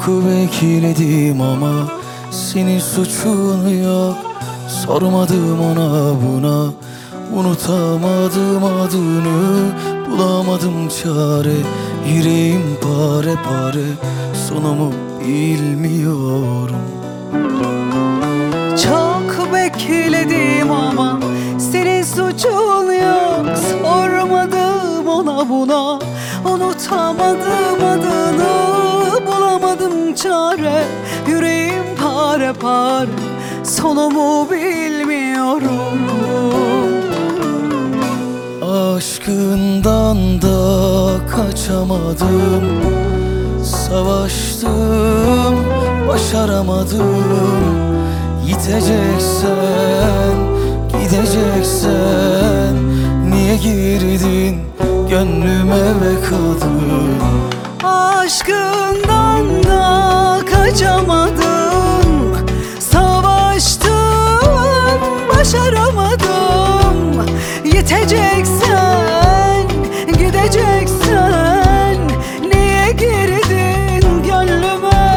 Çok bekledim ama senin suçun yok. Sormadım ona buna, unutamadım adını. Bulamadım çare, yüreğim pare pare. Sonumu bilmiyorum. Çok bekledim ama senin suçun yok. Sormadım ona buna, unutamadım adını. Bulamadım çare, yüreğim pare pare. Sonumu bilmiyorum. Aşkından da kaçamadım. Savaştım, başaramadım. Gideceksen, gideceksen, niye girdin gönlüme be kadın? Aşkından da kaçamadım. Savaştım, başaramadım. Yeteceksen, gideceksen, niye girdin gönlüme?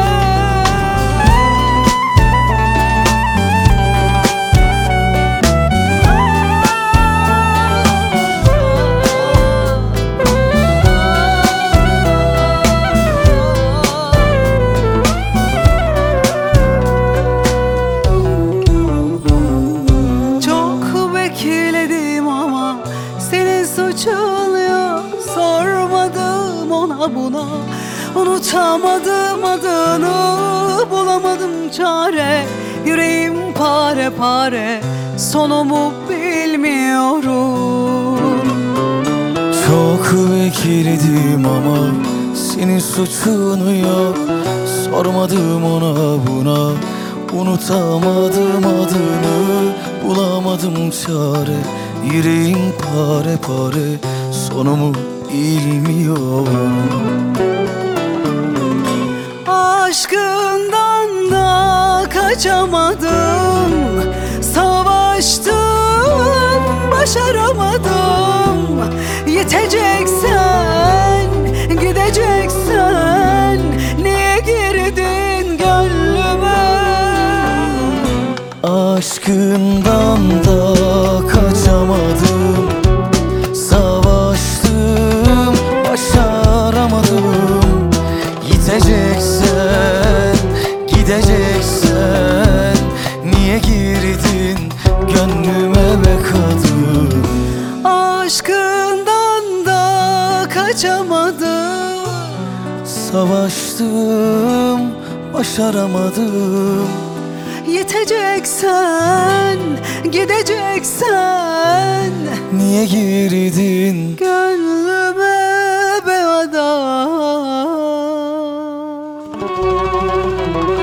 Sormadım ona buna, unutamadım adını. Bulamadım çare, yüreğim pare pare. Sonumu bilmiyorum. Çok bekledim ama senin suçun yok. Sormadım ona buna, unutamadım adını. Bulamadım çare, yüreğim pare pare. Sonumu bilmiyorum. Aşkından da kaçamadım. Savaştım, başaramadım. Yeteceksen, gideceksen, niye girdin gönlüme? Aşkından da kaçamadım. Savaştım, başaramadım. Gideceksen, gideceksen, niye girdin gönlüme be kadın? Aşkından da kaçamadım. Savaştım, başaramadım. Yeteceksen, gideceksen, Niye girdin gönlüme be adam?